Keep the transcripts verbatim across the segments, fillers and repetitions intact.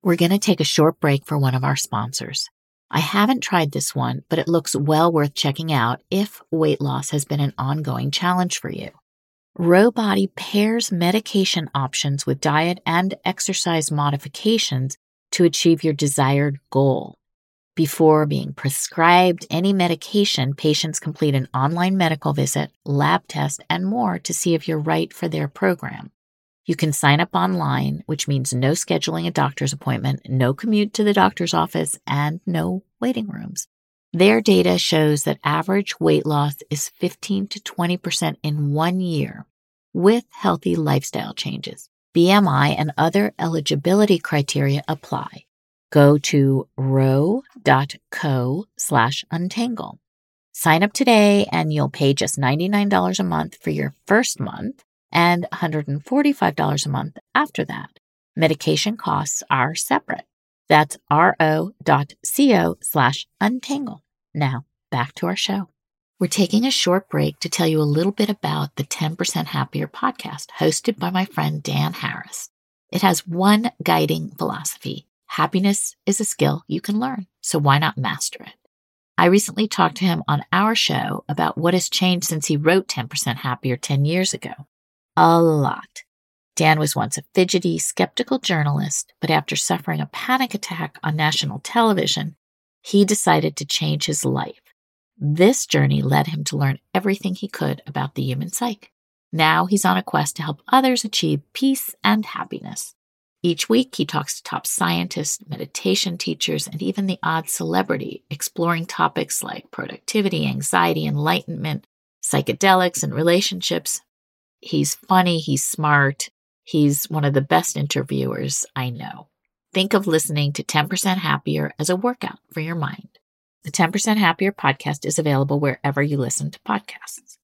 We're going to take a short break for one of our sponsors. I haven't tried this one, but it looks well worth checking out if weight loss has been an ongoing challenge for you. Rowbody pairs medication options with diet and exercise modifications to achieve your desired goal. Before being prescribed any medication, patients complete an online medical visit, lab test, and more to see if you're right for their program. You can sign up online, which means no scheduling a doctor's appointment, no commute to the doctor's office, and no waiting rooms. Their data shows that average weight loss is fifteen to twenty percent in one year with healthy lifestyle changes. B M I and other eligibility criteria apply. Go to row.co slash untangle. Sign up today and you'll pay just ninety-nine dollars a month for your first month and one hundred forty-five dollars a month after that. Medication costs are separate. That's ro.co slash untangle. Now, back to our show. We're taking a short break to tell you a little bit about the ten percent Happier podcast hosted by my friend Dan Harris. It has one guiding philosophy. Happiness is a skill you can learn, so why not master it? I recently talked to him on our show about what has changed since he wrote ten percent Happier ten years ago. A lot. Dan was once a fidgety, skeptical journalist, but after suffering a panic attack on national television, he decided to change his life. This journey led him to learn everything he could about the human psyche. Now he's on a quest to help others achieve peace and happiness. Each week, he talks to top scientists, meditation teachers, and even the odd celebrity, exploring topics like productivity, anxiety, enlightenment, psychedelics, and relationships. He's funny, he's smart, he's one of the best interviewers I know. Think of listening to ten percent Happier as a workout for your mind. The ten percent Happier podcast is available wherever you listen to podcasts.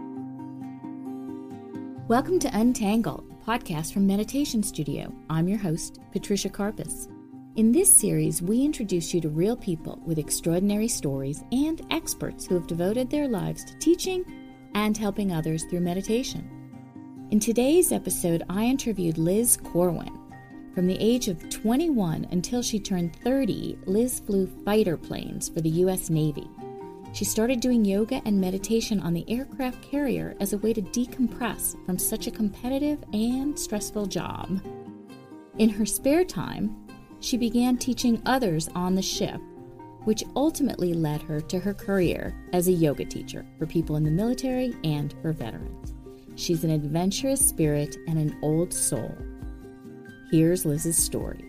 Welcome to Untangle, a podcast from Meditation Studio. I'm your host, Patricia Karpus. In this series, we introduce you to real people with extraordinary stories and experts who have devoted their lives to teaching and helping others through meditation. In today's episode, I interviewed Liz Corwin. From the age of twenty-one until she turned thirty, Liz flew fighter planes for the U S Navy. She started doing yoga and meditation on the aircraft carrier as a way to decompress from such a competitive and stressful job. In her spare time, she began teaching others on the ship, which ultimately led her to her career as a yoga teacher for people in the military and for veterans. She's an adventurous spirit and an old soul. Here's Liz's story.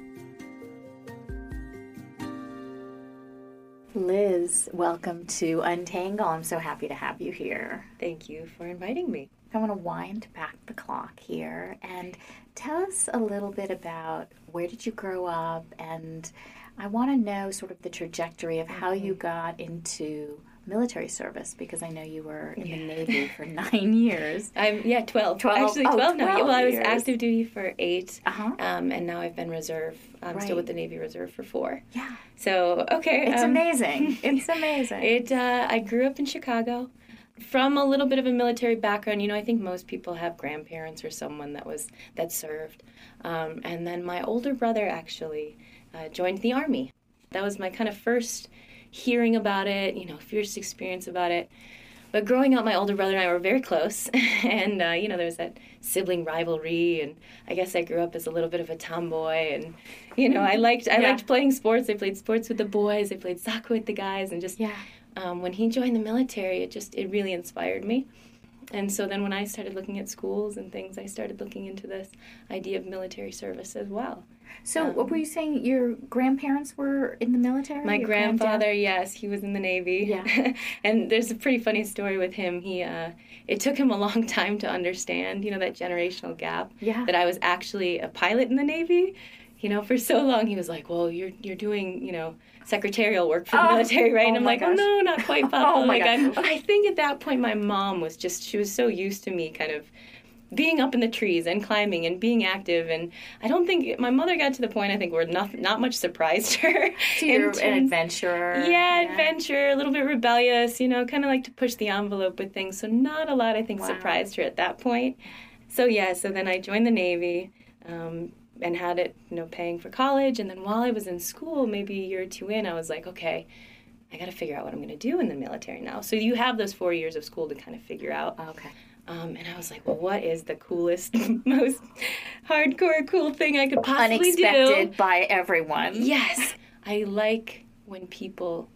Liz, welcome to Untangle. I'm so happy to have you here. Thank you for inviting me. I want to wind back the clock here and tell us a little bit about where did you grow up, and I want to know sort of the trajectory of how you got into military service, because I know you were in yeah. the Navy for nine years. I'm yeah, twelve. twelve Actually, oh, twelve. twelve No, well, I was years. active duty for eight, uh-huh. um, and now I've been reserve. I'm right. still with the Navy Reserve for four. Yeah. So okay, it's um, amazing. It's amazing. It. Uh, I grew up in Chicago. From a little bit of a military background, you know, I think most people have grandparents or someone that was that served, um, and then my older brother actually uh, joined the Army. That was my kind of first hearing about it, you know, first experience about it. But growing up, my older brother and I were very close, and, uh, you know, there was that sibling rivalry, and I guess I grew up as a little bit of a tomboy, and, you know, I liked I yeah. liked playing sports. I played sports with the boys, I played soccer with the guys, and just, yeah. um, when he joined the military, it just, it really inspired me. And so then when I started looking at schools and things, I started looking into this idea of military service as well. So um, what were you saying, your grandparents were in the military? My your grandfather, granddad? yes, he was in the Navy. Yeah. And there's a pretty funny story with him. He, uh, it took him a long time to understand, you know, that generational gap. Yeah. That I was actually a pilot in the Navy. You know, for so long he was like, well, you're you're doing, you know, secretarial work for the oh, military, right? And oh I'm like, gosh. oh, no, not quite, Papa. oh, my like, gosh. I'm, but I think at that point my mom was just, she was so used to me kind of being up in the trees and climbing and being active, and I don't think my mother got to the point I think where not not much surprised her. So you're an adventurer. Yeah, yeah, adventure, a little bit rebellious, you know, kind of like to push the envelope with things. So not a lot, I think, wow. surprised her at that point. So yeah, so then I joined the Navy. Um, and had it, you know, paying for college. And then while I was in school, maybe a year or two in, I was like, okay, I got to figure out what I'm going to do in the military now. So you have those four years of school to kind of figure out. Okay. Um, and I was like, well, what is the coolest, most hardcore cool thing I could possibly Unexpected do? Unexpected by everyone. Yes. I like when people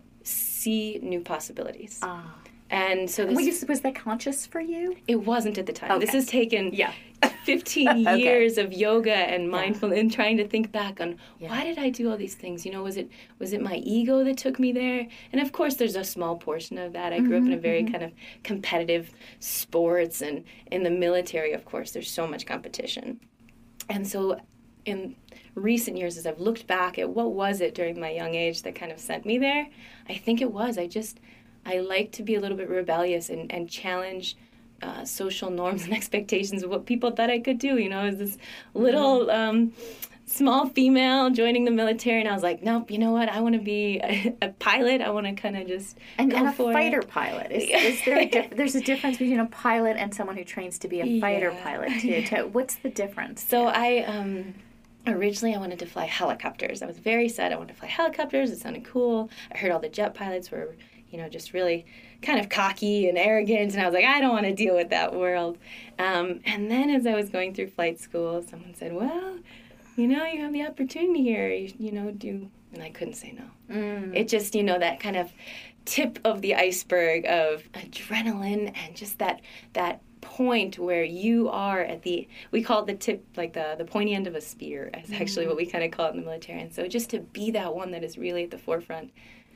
see new possibilities. Ah. And so this... Was, was that conscious for you? It wasn't at the time. Okay. This has taken yeah. fifteen okay. years of yoga and mindfulness yeah. and trying to think back on yeah. why did I do all these things? You know, was it was it my ego that took me there? And of course, there's a small portion of that. I grew mm-hmm, up in a very mm-hmm. kind of competitive sports, and in the military, of course, there's so much competition. And so in recent years, as I've looked back at what was it during my young age that kind of sent me there, I think it was, I just... I like to be a little bit rebellious and, and challenge uh, social norms and expectations of what people thought I could do. You know, as this little um, small female joining the military, and I was like, nope, you know what? I want to be a, a pilot. I want to kind of just and, go and a for fighter it. pilot. Is, is there a dif- there's a difference between a pilot and someone who trains to be a fighter yeah. pilot too. To, what's the difference? So I um, originally I wanted to fly helicopters. I was very sad I wanted to fly helicopters. It sounded cool. I heard all the jet pilots were, you know, just really kind of cocky and arrogant, and I was like, I don't want to deal with that world. Um, and then as I was going through flight school, someone said, well, you know, you have the opportunity here, you, you know, do, and I couldn't say no. Mm. It just, you know, that kind of tip of the iceberg of adrenaline and just that that point where you are at the, we call it the tip, like the, the pointy end of a spear, is actually mm. what we kind of call it in the military. And so just to be that one that is really at the forefront.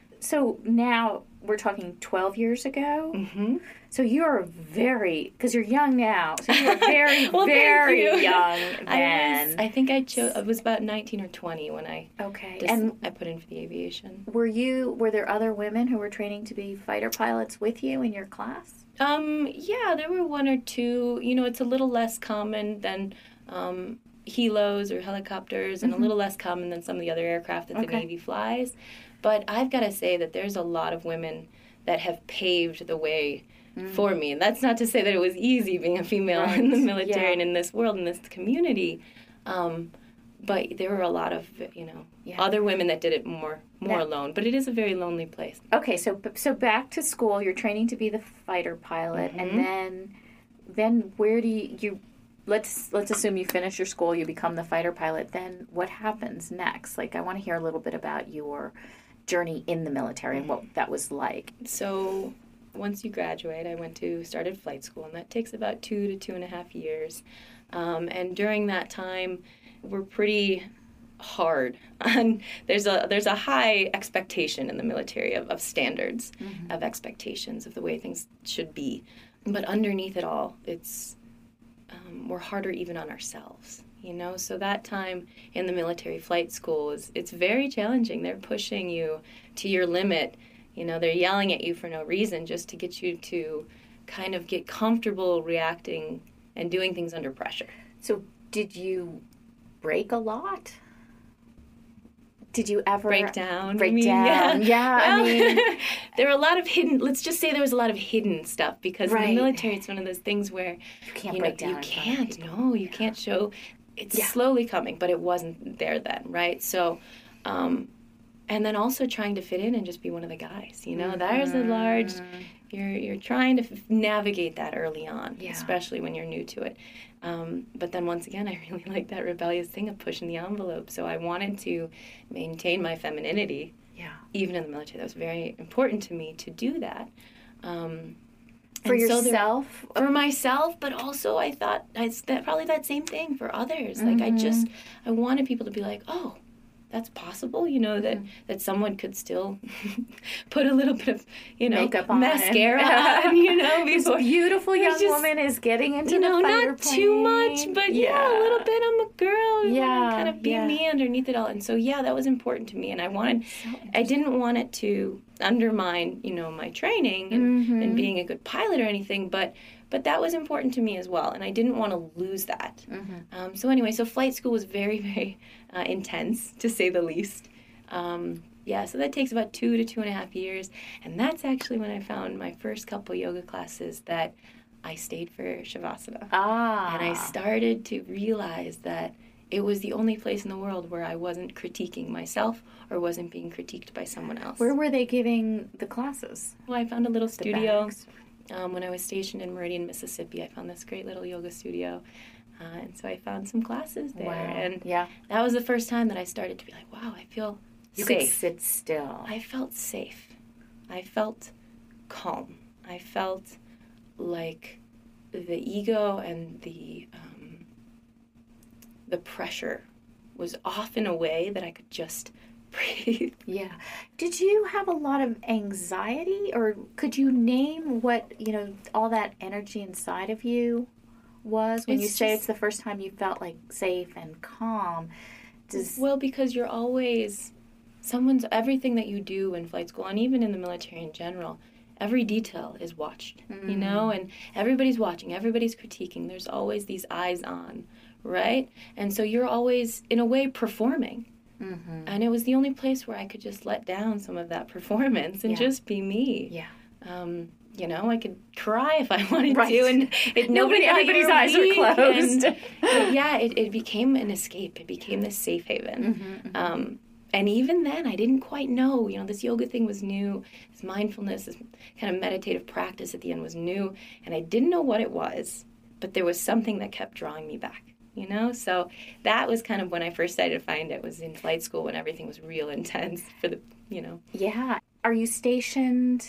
So now we're talking twelve years ago. Mm-hmm. So you're very, because you're young now. So you're very, well, very you. young then. I was, I think I chose. I was about nineteen or twenty when I. Okay. Just, and I put in for the aviation. Were you? Were there other women who were training to be fighter pilots with you in your class? Um. Yeah, there were one or two. You know, it's a little less common than. Um, helos or helicopters, and mm-hmm. a little less common than some of the other aircraft that the okay. Navy flies. But I've got to say that there's a lot of women that have paved the way mm. for me. And that's not to say that it was easy being a female right. in the military yeah. and in this world, in this community. Um, but there were a lot of, you know, yeah. other women that did it more more yeah. alone. But it is a very lonely place. Okay, so so back to school. You're training to be the fighter pilot, mm-hmm. and then then where do you... you Let's let's assume you finish your school, you become the fighter pilot. Then what happens next? Like, I want to hear a little bit about your journey in the military and what that was like. So once you graduate, I went to started flight school, and that takes about two to two and a half years. Um, and during that time, we're pretty hard on. There's a there's a high expectation in the military of, of standards, mm-hmm. of expectations of the way things should be. But underneath it all, it's Um, we're harder even on ourselves, you know? So that time in the military flight school, is it's very challenging. They're pushing you to your limit. You know, they're yelling at you for no reason, just to get you to kind of get comfortable reacting and doing things under pressure. So did you break a lot? Did you ever... Break down. Break I mean, down. Yeah. yeah well, I mean... there were a lot of hidden... Let's just say there was a lot of hidden stuff, because right. in the military, it's one of those things where... You can't you break know, down. You can't. No, you yeah. can't show... It's yeah. slowly coming, but it wasn't there then, right? So, um, and then also trying to fit in and just be one of the guys, you know? Mm-hmm. There's a large... You're you're trying to f- navigate that early on, yeah. especially when you're new to it. Um, but then once again, I really like that rebellious thing of pushing the envelope. So I wanted to maintain my femininity, yeah. even in the military. That was very important to me to do that. Um, for yourself? So there, for myself, but also I thought I, that probably that same thing for others. Mm-hmm. Like I just, I wanted people to be like, oh, that's possible, you know, that, mm. that someone could still put a little bit of, you know, makeup on mascara on, you know, before. This beautiful young just, woman is getting into you know, the fighter not plane. too much, but yeah. yeah, a little bit. I'm a girl. Yeah, kind of be yeah. me underneath it all. And so, yeah, that was important to me. And I wanted, so I didn't want it to undermine, you know, my training and, mm-hmm. and being a good pilot or anything, but But that was important to me as well, and I didn't want to lose that. Mm-hmm. Um, so anyway, so flight school was very, very uh, intense, to say the least. Um, yeah, so that takes about two to two and a half years, and that's actually when I found my first couple yoga classes that I stayed for Shavasana. Ah. And I started to realize that it was the only place in the world where I wasn't critiquing myself or wasn't being critiqued by someone else. Where were they giving the classes? Well, I found a little studio um, when I was stationed in Meridian, Mississippi. I found this great little yoga studio. Uh, and so I found some classes there. Wow. And yeah. that was the first time that I started to be like, wow, I feel you safe. You could sit still. I felt safe. I felt calm. I felt like the ego and the um, the pressure was off in a way that I could just breathe. Yeah. Did you have a lot of anxiety, or could you name what, you know, all that energy inside of you was when it's you say just, it's the first time you felt like safe and calm? Does... Well, because you're always, someone's, everything that you do in flight school and even in the military in general, every detail is watched, mm. you know, and everybody's watching, everybody's critiquing. There's always these eyes on, right? And so you're always, in a way, performing. Mm-hmm. And it was the only place where I could just let down some of that performance and yeah. just be me. Yeah. Um, you know, I could cry if I wanted right. to, and it, nobody, everybody's eyes are closed. And, but yeah, it, it became an escape. It became this safe haven. Mm-hmm, mm-hmm. Um, and even then, I didn't quite know. You know, this yoga thing was new. This mindfulness, this kind of meditative practice at the end was new, and I didn't know what it was. But there was something that kept drawing me back. You know, so that was kind of when I first started to find it, was in flight school when everything was real intense for the, you know. Yeah. Are you stationed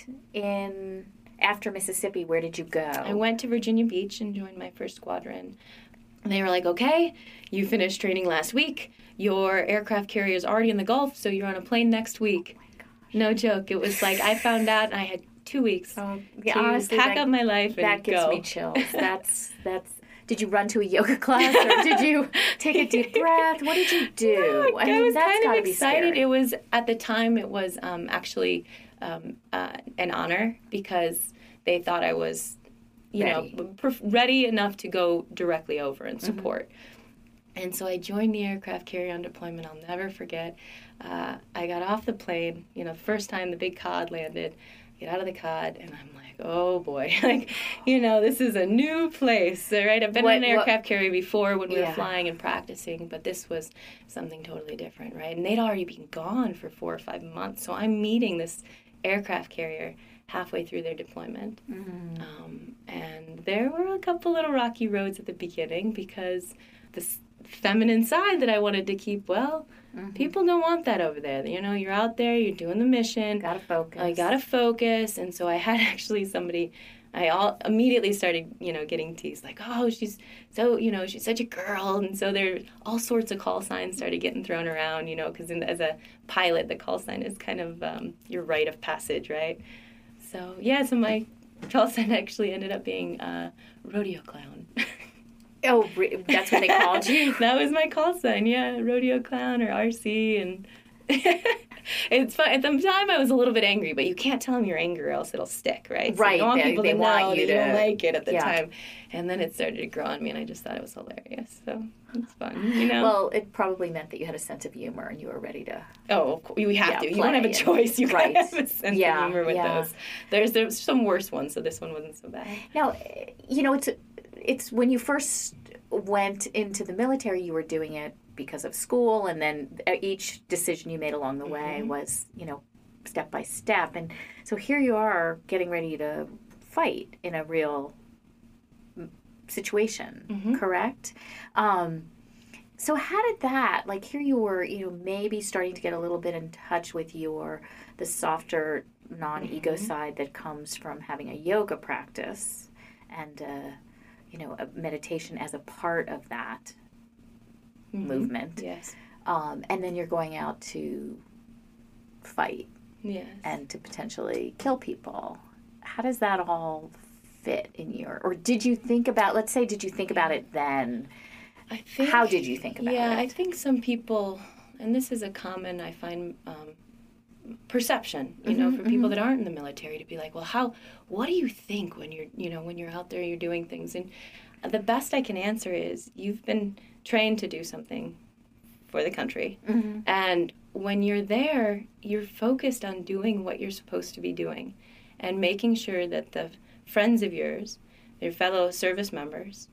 in, after Mississippi, where did you go? I went to Virginia Beach and joined my first squadron. And they were like, okay, you finished training last week. Your aircraft carrier is already in the Gulf, so you're on a plane next week. Oh my gosh. No joke. It was like, I found out and I had two weeks oh, yeah, to honestly, pack that, up my life and that gives go. me chills. That's, that's, Did you run to a yoga class, or did you take a deep breath? What did you do? No, I, I mean, was that's kind of excited. It was, at the time, it was um, actually um, uh, an honor because they thought I was, you ready. know, perf- ready enough to go directly over and support. Mm-hmm. And so I joined the aircraft carrier on deployment. I'll never forget. Uh, I got off the plane, you know, first time the big C O D landed. Get out of the C O D, and I'm like, oh boy, like, you know, this is a new place, right? I've been what, on an aircraft what, carrier before when we yeah. were flying and practicing, but this was something totally different, right? And they'd already been gone for four or five months, so I'm meeting this aircraft carrier halfway through their deployment. Mm. Um, and there were a couple little rocky roads at the beginning because this feminine side that I wanted to keep, well, mm-hmm. people don't want that over there. You know, you're out there, you're doing the mission. Gotta focus. I gotta focus. And so I had actually somebody, I all immediately started, you know, getting teased, like, oh, she's so, you know, she's such a girl. And so there, all sorts of call signs started getting thrown around, you know, because as a pilot, the call sign is kind of um, your rite of passage, right? So, yeah, so my call sign actually ended up being uh, rodeo clown. Oh, that's what they called you? That was my call sign, yeah, rodeo clown or R C, and it's fun. At the time, I was a little bit angry, but you can't tell them you're angry or else it'll stick, right? So right. you want they people they to want know you that to you don't like it at the yeah. time. And then it started to grow on me, and I just thought it was hilarious. So it's fun, you know? Well, it probably meant that you had a sense of humor and you were ready to... Oh, of course. You have yeah, to. You don't have a choice. You right. have a sense yeah, of humor with yeah. those. There's, there's some worse ones, so this one wasn't so bad. Now, you know, it's it's when you first went into the military, you were doing it because of school, and then each decision you made along the way mm-hmm. was, you know, step by step. And so here you are getting ready to fight in a real situation, mm-hmm. correct? Um, so how did that, like here you were, you know, maybe starting to get a little bit in touch with your, the softer non-ego mm-hmm. side that comes from having a yoga practice and, uh, you know, a meditation as a part of that mm-hmm. movement. Yes. Um, and then you're going out to fight. Yes. And to potentially kill people. How does that all fit in your, or did you think about, let's say, did you think about it then? I think, how did you think about yeah, it? Yeah, I think some people, and this is a common, I find, um, perception, you mm-hmm, know, for people mm-hmm. that aren't in the military, to be like, well, how, what do you think when you're, you know, when you're out there, you're doing things? And the best I can answer is you've been trained to do something for the country. Mm-hmm. And when you're there, you're focused on doing what you're supposed to be doing and making sure that the friends of yours, your fellow service members,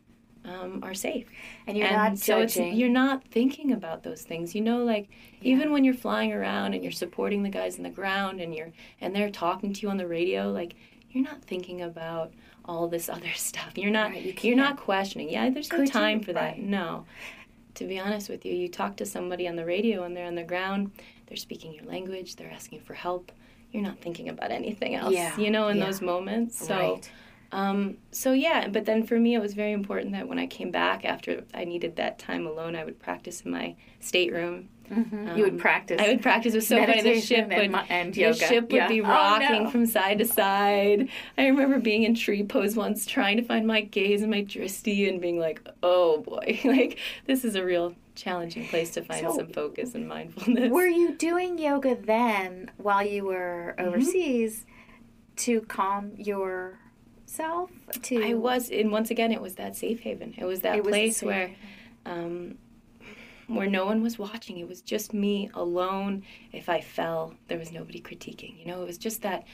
um, are safe. And you're and not so judging. It's, you're not thinking about those things. You know, like Yeah. even when you're flying around and you're supporting the guys on the ground and you're and they're talking to you on the radio, like you're not thinking about all this other stuff. You're not Right, you you're not can't. questioning. Yeah, there's no Could time you? for that. Right. No. To be honest with you, you talk to somebody on the radio and they're on the ground, they're speaking your language, they're asking for help. You're not thinking about anything else, Yeah, you know, in yeah. those moments. So Right. Um, so yeah, but then for me it was very important that when I came back after I needed that time alone, I would practice in my stateroom. Mm-hmm. Um, You would practice. I would practice. It was so funny. The meditation ship would, and, mi- and the yoga. ship would Yeah. be Oh, rocking no. from side to side. I remember being in tree pose once, trying to find my gaze and my drishti, and being like, "Oh boy, like this is a real challenging place to find So, some focus and mindfulness." Were you doing yoga then while you were Mm-hmm. overseas to calm yourself? To I was, and once again, it was that safe haven. It was that It was the place safe where. haven. Um, where no one was watching. It was just me alone. If I fell, there was nobody critiquing. You know, it was just that.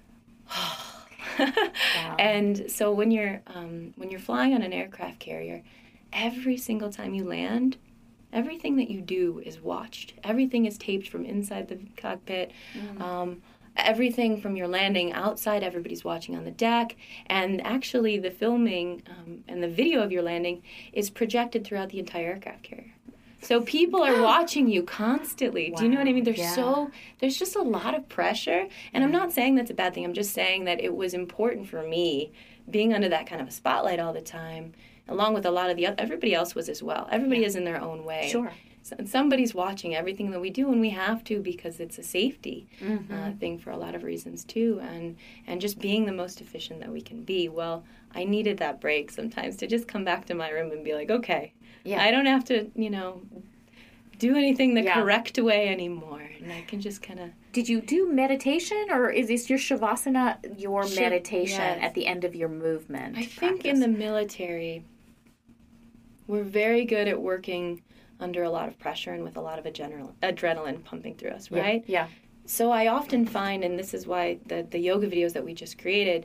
Wow. And so when you're um, when you're flying on an aircraft carrier, every single time you land, everything that you do is watched. Everything is taped from inside the cockpit. Mm. Um, everything from your landing outside, everybody's watching on the deck. And actually, the filming um, and the video of your landing is projected throughout the entire aircraft carrier. So people are watching you constantly. Do you know what I mean? There's Yeah. so there's just a lot of pressure. And I'm not saying that's a bad thing. I'm just saying that it was important for me being under that kind of a spotlight all the time, along with a lot of the other, everybody else was as well. Everybody is in their own way. Sure. So, somebody's watching everything that we do, and we have to because it's a safety Mm-hmm. uh, thing for a lot of reasons too, and and just being the most efficient that we can be. Well, I needed that break sometimes to just come back to my room and be like, okay, Yeah. I don't have to, you know, do anything the Yeah. correct way anymore, and I can just kind of. Did you do meditation, or is this your shavasana, your Sh- meditation yes. at the end of your movement? I think in practice? the military, we're very good at working under a lot of pressure and with a lot of adrenal- adrenaline pumping through us, Yeah, right? Yeah. So I often find, and this is why the, the yoga videos that we just created,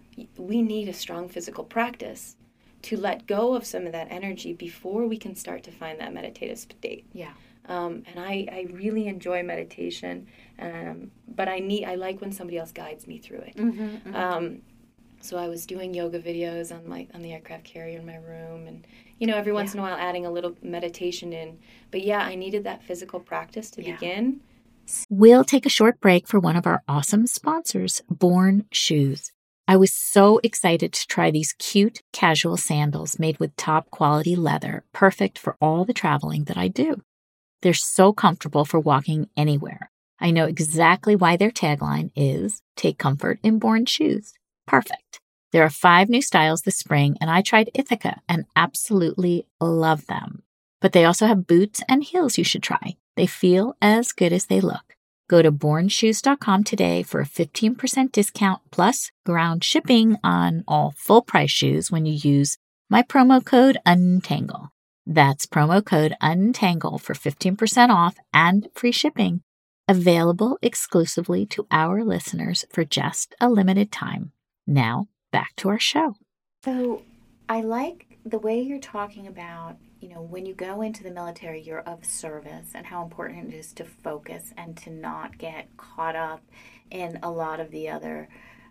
we need a strong physical practice to let go of some of that energy before we can start to find that meditative state. Yeah. Um, and I, I really enjoy meditation, um, but I need I like when somebody else guides me through it. Mm-hmm, mm-hmm. Um, so I was doing yoga videos on my on the aircraft carrier in my room, and you know every once Yeah. in a while adding a little meditation in. But yeah, I needed that physical practice to Yeah. begin. We'll take a short break for one of our awesome sponsors, Born Shoes. I was so excited to try these cute casual sandals made with top quality leather, perfect for all the traveling that I do. They're so comfortable for walking anywhere. I know exactly why their tagline is "Take comfort in Born Shoes." Perfect. There are five new styles this spring, and I tried Ithaca and absolutely love them. But they also have boots and heels you should try. They feel as good as they look. Go to born shoes dot com today for a fifteen percent discount plus ground shipping on all full-price shoes when you use my promo code UNTANGLE. That's promo code UNTANGLE for fifteen percent off and free shipping. Available exclusively to our listeners for just a limited time. Now, back to our show. So I like the way you're talking about, you know, when you go into the military, you're of service, and how important it is to focus and to not get caught up in a lot of the other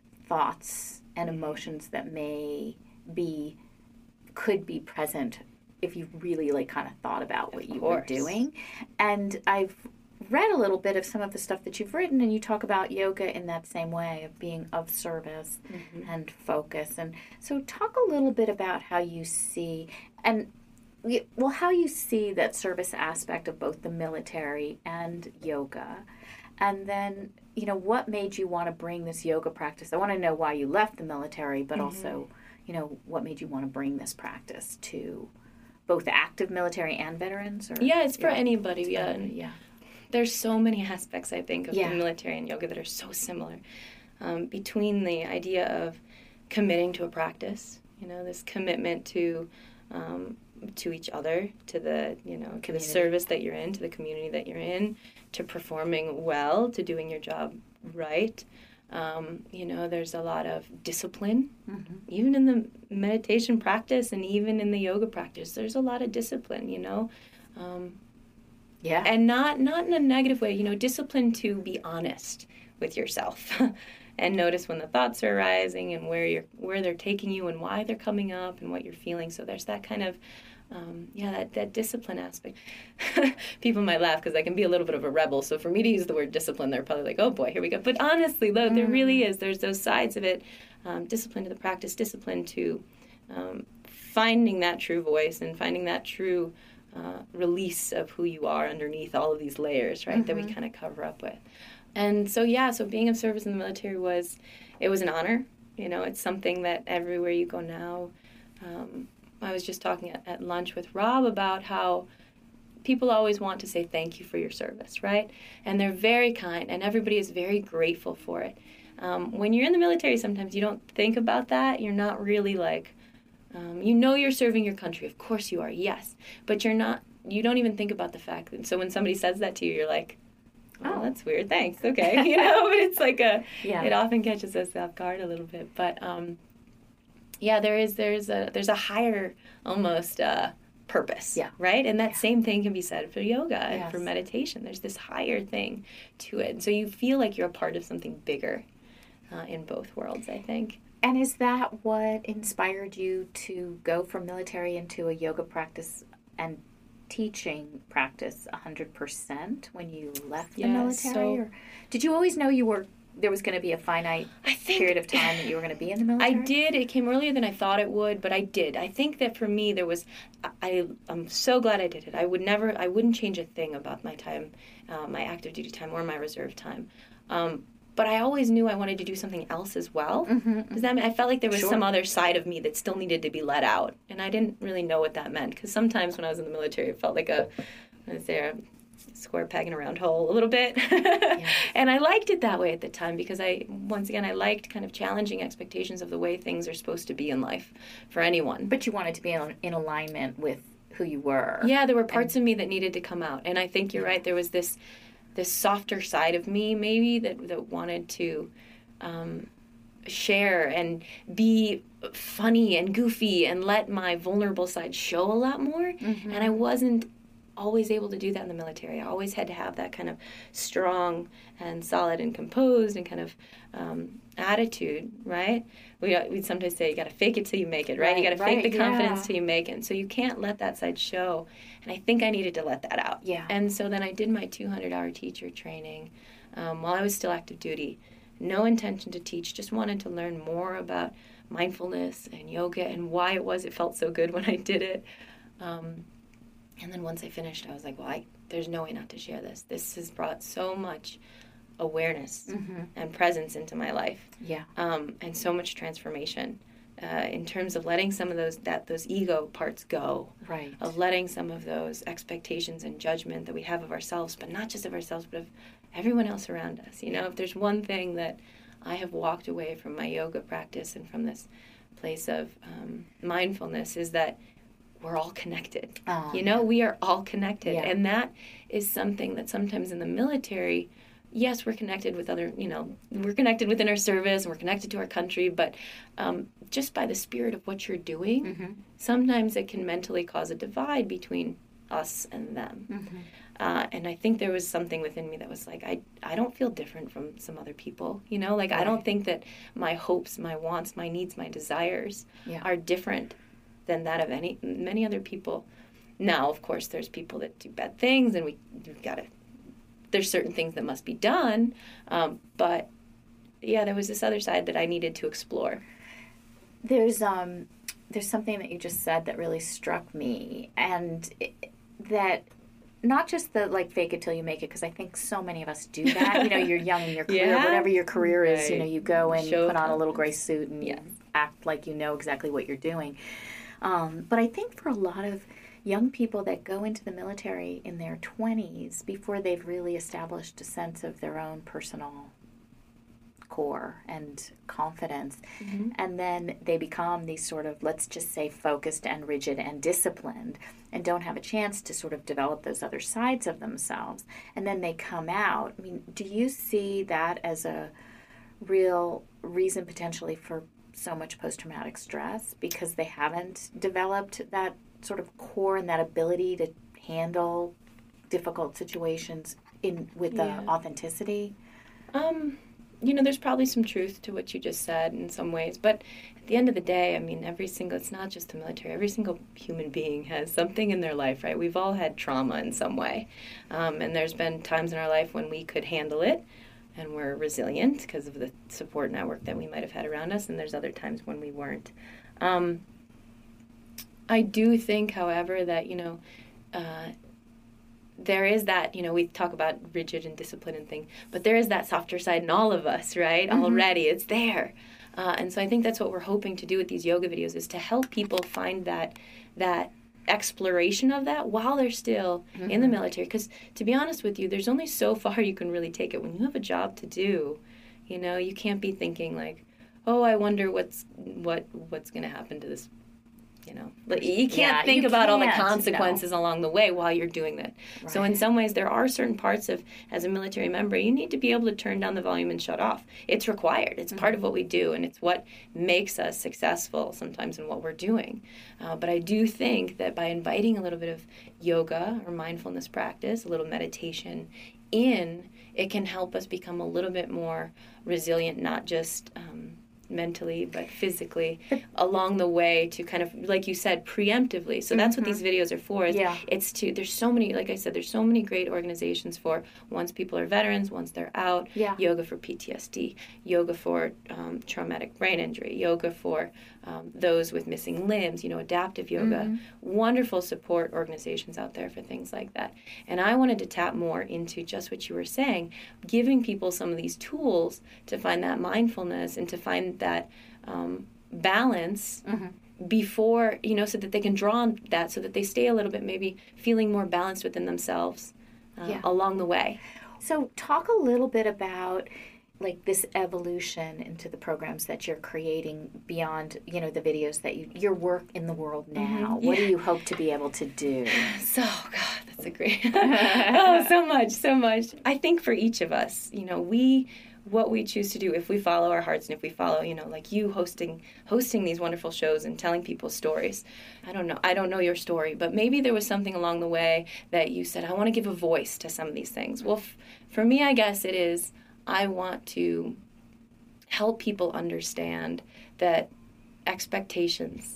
thoughts and emotions that may be, could be present if you really like kind of thought about what Of you were course. doing. And I've read a little bit of some of the stuff that you've written, and you talk about yoga in that same way of being of service Mm-hmm. and focus. And so talk a little bit about how you see, and y- well, how you see that service aspect of both the military and yoga. And then, you know, what made you want to bring this yoga practice? I want to know why you left the military, but Mhm. also, you know, what made you want to bring this practice to both active military and veterans? Or Yeah, it's for Yeah, anybody. it's Yeah, better, and yeah. there's so many aspects I think of Yeah. the military and yoga that are so similar. Um, between the idea of committing to a practice, you know, this commitment to um, to each other, to the you know to the Community. service that you're in, to the community that you're in, to performing well, to doing your job right. Um, you know, there's a lot of discipline, Mm-hmm. even in the meditation practice and even in the yoga practice. There's a lot of discipline, you know, um, Yeah. and not not in a negative way. You know, discipline to be honest with yourself and notice when the thoughts are arising and where you're where they're taking you and why they're coming up and what you're feeling. So there's that kind of Um, yeah, that, that discipline aspect. People might laugh because I can be a little bit of a rebel. So for me to use the word discipline, they're probably like, oh boy, here we go. But honestly, though, mm. there really is. There's those sides of it. Um, discipline to the practice, discipline to um, finding that true voice and finding that true uh, release of who you are underneath all of these layers, right, mm-hmm. that we kind of cover up with. And so, yeah, so being of service in the military was, it was an honor. You know, it's something that everywhere you go now, um, I was just talking at, at lunch with Rob about how people always want to say thank you for your service, right? And they're very kind, and everybody is very grateful for it. Um, when you're in the military, sometimes you don't think about that. You're not really like, um, you know you're serving your country. Of course you are, yes. But you're not, you don't even think about the fact that, so when somebody says that to you, you're like, oh, oh that's weird, thanks, okay. You know, but it's like a, yeah. It often catches us off guard a little bit. But, um, yeah, there is, there's a, there's a higher almost uh, purpose, yeah. right? And that yeah. same thing can be said for yoga and yes. for meditation. There's this higher thing to it. And so you feel like you're a part of something bigger uh, in both worlds, I think. And is that what inspired you to go from military into a yoga practice and teaching practice one hundred percent when you left the yeah, military? So, or did you always know you were there was going to be a finite I think, period of time that you were going to be in the military? I did. It came earlier than I thought it would, but I did. I think that for me, there was, I, I'm so glad I did it. I would never, I wouldn't change a thing about my time, uh, my active duty time or my reserve time. Um, but I always knew I wanted to do something else as well. Mm-hmm. Does that mean, I felt like there was sure. some other side of me that still needed to be let out. And I didn't really know what that meant. Because sometimes when I was in the military, it felt like a, I was there, square peg in a round hole a little bit. Yes. And I liked it that way at the time because I, once again, I liked kind of challenging expectations of the way things are supposed to be in life for anyone. But you wanted to be in, in alignment with who you were. Yeah, there were parts and, of me that needed to come out. And I think you're right. There was this this softer side of me maybe that, that wanted to um, share and be funny and goofy and let my vulnerable side show a lot more. Mm-hmm. And I wasn't always able to do that in the military. I always had to have that kind of strong and solid and composed and kind of um, attitude, right? We, we'd sometimes say you got to fake it till you make it, right? right you got to right, fake the confidence yeah. till you make it. And so you can't let that side show. And I think I needed to let that out. Yeah. And so then I did my two hundred hour teacher training um, while I was still active duty. No intention to teach, just wanted to learn more about mindfulness and yoga and why it was it felt so good when I did it. Um, And then once I finished, I was like, well, I, there's no way not to share this. This has brought so much awareness mm-hmm. and presence into my life. Yeah. Um, and so much transformation uh, in terms of letting some of those that those ego parts go. Right. Of letting some of those expectations and judgment that we have of ourselves, but not just of ourselves, but of everyone else around us. You know, if there's one thing that I have walked away from my yoga practice and from this place of um, mindfulness is that we're all connected. Um, you know, we are all connected. Yeah. And that is something that sometimes in the military, yes, we're connected with other, you know, we're connected within our service and we're connected to our country, but um, just by the spirit of what you're doing, mm-hmm. sometimes it can mentally cause a divide between us and them. Mm-hmm. Uh, and I think there was something within me that was like, I, I don't feel different from some other people, you know, like right. I don't think that my hopes, my wants, my needs, my desires yeah. are different than that of any many other people. Now, of course, there's people that do bad things, and we, we've got to, there's certain things that must be done, um, but yeah, there was this other side that I needed to explore. There's um, there's something that you just said that really struck me, and it, that not just the, like, fake it till you make it, because I think so many of us do that. You know, you're young in your career, yeah. whatever your career is, right. you know, you go and Show you put on a little gray confidence. suit and yeah. you act like you know exactly what you're doing. Um, but I think for a lot of young people that go into the military in their twenties, before they've really established a sense of their own personal core and confidence, mm-hmm. and then they become these sort of, let's just say, focused and rigid and disciplined, and don't have a chance to sort of develop those other sides of themselves, and then they come out. I mean, do you see that as a real reason potentially for so much post-traumatic stress because they haven't developed that sort of core and that ability to handle difficult situations in with the Yeah. authenticity? Um, you know, there's probably some truth to what you just said in some ways, but at the end of the day, I mean, every single, it's not just the military, every single human being has something in their life, right? We've all had trauma in some way, um, and there's been times in our life when we could handle it, and we're resilient because of the support network that we might have had around us, and there's other times when we weren't. Um, I do think, however, that, you know, uh, there is that, you know, we talk about rigid and discipline and thing, but there is that softer side in all of us, right? Mm-hmm. Already, it's there. Uh, and so I think that's what we're hoping to do with these yoga videos is to help people find that that exploration of that while they're still mm-hmm. in the military. Because to be honest with you, there's only so far you can really take it. When you have a job to do, you know, you can't be thinking like, oh, I wonder what's what what's going to happen to this. You know, like you can't yeah, think you about all the can't, consequences no. along the way while you're doing that. Right. So in some ways, there are certain parts of, as a military member, you need to be able to turn down the volume and shut off. It's required. It's mm-hmm. part of what we do, and it's what makes us successful sometimes in what we're doing. Uh, but I do think that by inviting a little bit of yoga or mindfulness practice, a little meditation in, it can help us become a little bit more resilient, not just um, mentally but physically along the way to kind of, like you said, preemptively. So that's mm-hmm. what these videos are for. Is yeah. It's to, there's so many, like I said, there's so many great organizations for once people are veterans, once they're out, yeah. yoga for P T S D, yoga for um, traumatic brain injury, yoga for um, those with missing limbs, you know, adaptive yoga. Mm-hmm. Wonderful support organizations out there for things like that. And I wanted to tap more into just what you were saying, giving people some of these tools to find that mindfulness and to find that um, balance mm-hmm. before, you know, so that they can draw on that, so that they stay a little bit maybe feeling more balanced within themselves uh, yeah. along the way. So talk a little bit about like this evolution into the programs that you're creating beyond, you know, the videos that you, your work in the world now. Mm-hmm. What yeah. do you hope to be able to do? So, God, that's a great, oh, so much, so much. I think for each of us, you know, we, what we choose to do, if we follow our hearts and if we follow, you know, like you hosting hosting these wonderful shows and telling people stories. I don't know. I don't know your story, but maybe there was something along the way that you said, I want to give a voice to some of these things. Well, f- for me, I guess it is, I want to help people understand that expectations,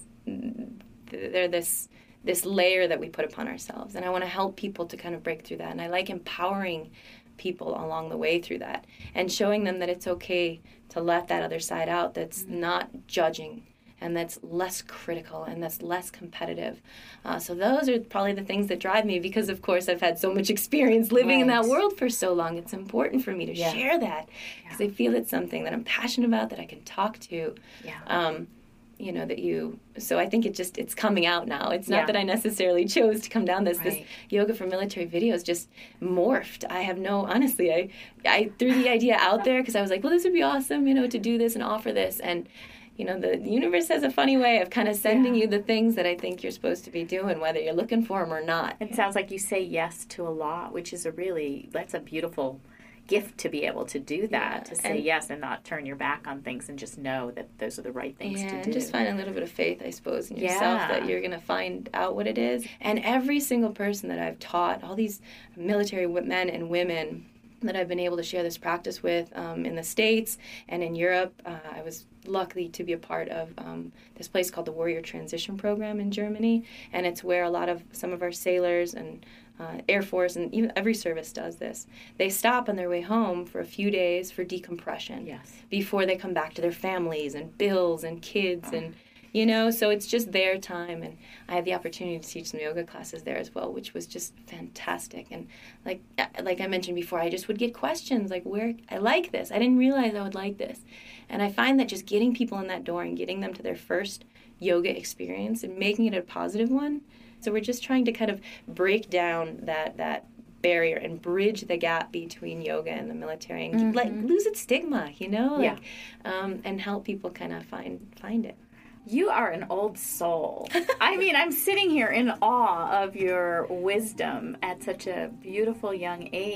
they're this this layer that we put upon ourselves. And I want to help people to kind of break through that. And I like empowering people along the way through that and showing them that it's okay to let that other side out that's mm-hmm. not judging and that's less critical and that's less competitive. Uh, so those are probably the things that drive me because, of course, I've had so much experience living right. in that world for so long. It's important for me to yeah. share that because yeah. I feel it's something that I'm passionate about, that I can talk to. Yeah. Um, you know, that you, so I think it just, it's coming out now. It's not yeah. that I necessarily chose to come down this, right. this yoga for military videos just morphed. I have no, honestly, I, I threw the idea out there because I was like, well, this would be awesome, you know, to do this and offer this. And, you know, the, the universe has a funny way of kind of sending yeah. you the things that I think you're supposed to be doing, whether you're looking for them or not. It sounds like you say yes to a lot, which is a really, that's a beautiful gift to be able to do that, yeah. to say and, yes and not turn your back on things and just know that those are the right things yeah, to do. And just find a little bit of faith, I suppose, in yourself yeah. that you're going to find out what it is. And every single person that I've taught, all these military men and women that I've been able to share this practice with um, in the States and in Europe, uh, I was lucky to be a part of um, this place called the Warrior Transition Program in Germany, and it's where a lot of some of our sailors and Uh, Air Force and even every service does this. They stop on their way home for a few days for decompression yes. before they come back to their families and bills and kids oh. and, you know, so it's just their time. And I had the opportunity to teach some yoga classes there as well, which was just fantastic. And like like I mentioned before, I just would get questions like, where, I like this. I didn't realize I would like this. And I find that just getting people in that door and getting them to their first yoga experience and making it a positive one. So we're just trying to kind of break down that that barrier and bridge the gap between yoga and the military and mm-hmm. like lose its stigma, you know, like, yeah. um, and help people kind of find find it. You are an old soul. I mean, I'm sitting here in awe of your wisdom at such a beautiful young age.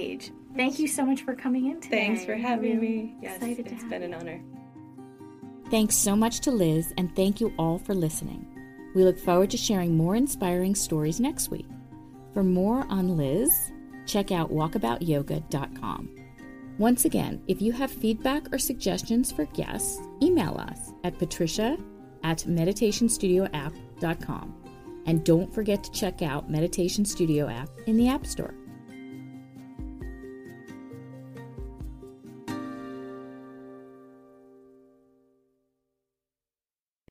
Thank you so much for coming in today. Thanks for having really me. Yes, excited to it's have been an you. honor. Thanks so much to Liz, and thank you all for listening. We look forward to sharing more inspiring stories next week. For more on Liz, check out walkabout yoga dot com. Once again, if you have feedback or suggestions for guests, email us at patricia at meditation studio app dot com. And don't forget to check out Meditation Studio app in the App Store.